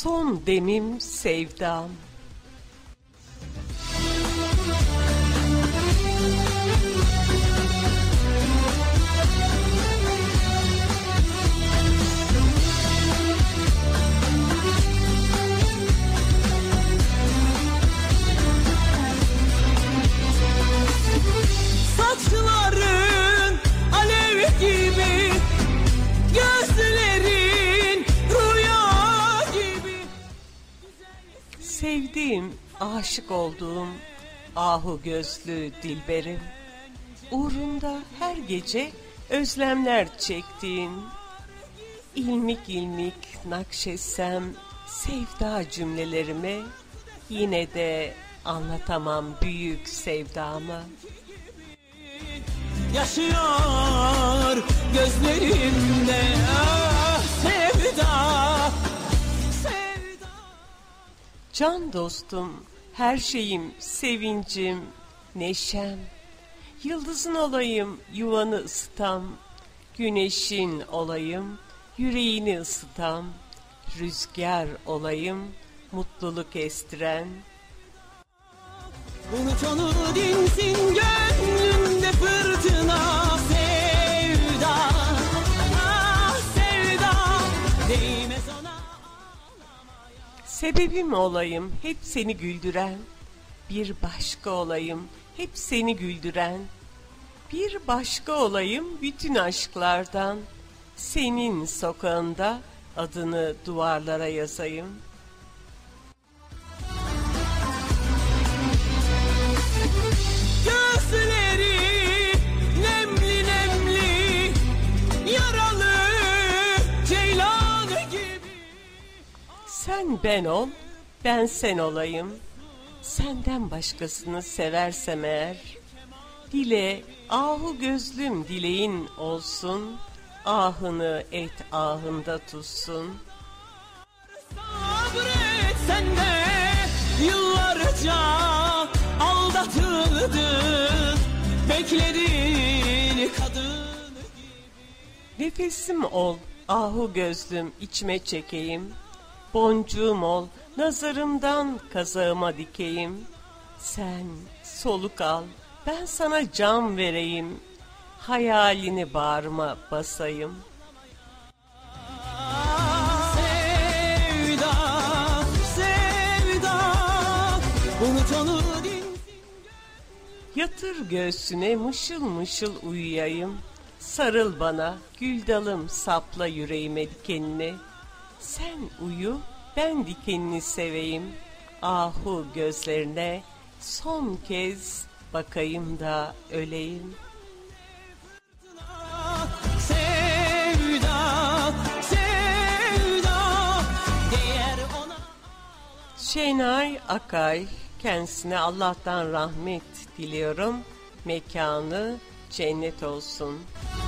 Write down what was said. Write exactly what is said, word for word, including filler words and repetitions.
son demim sevdam. Saçların alev gibi, gözlerin rüya gibi. Sevdiğim, aşık olduğum ahu gözlü dilberim, uğrunda her gece özlemler çektiğim, ilmik ilmik nakşetsem sevda cümlelerimi, yine de anlatamam büyük sevdamı. Yaşıyor gözlerimde ah, sevda, sevda. Can dostum, her şeyim, sevincim, neşem. Yıldızın olayım, yuvanı ısıtam. Güneşin olayım, yüreğini ısıtam. Rüzgar olayım, mutluluk estiren. Unut onu, dinsin gönlünde fırtına, sevda, ah sevda, değmez ona. Sebebim olayım, hep seni güldüren. Bir başka olayım, hep seni güldüren. Bir başka olayım bütün aşklardan. Senin sokağında adını duvarlara yazayım. Gözleri nemli nemli, yaralı ceylan gibi. Sen ben ol, ben sen olayım. Senden başkasını seversem eğer, dile ahu gözlüm dileğin olsun. Ahını et ahında tutsun. Sabret sen de, yıllarca aldatıldın, bekledin kadın gibi. Nefesim ol, ahu gözlüm içime çekeyim. Boncuğum ol, nazarımdan kazağıma dikeyim. Sen soluk al, ben sana can vereyim. Hayalini bağrıma basayım. Sevda, sevda, unut onu, dinsin. Yatır göğsüne mışıl mışıl uyuyayım. Sarıl bana, gül dalım sapla yüreğime dikenini. Sen uyu, ben dikenini seveyim. Ahu gözlerine son kez bakayım da öleyim. Sevda, sevda, değer ona. Şenay Akay, kendisine Allah'tan rahmet diliyorum. Mekanı cennet olsun.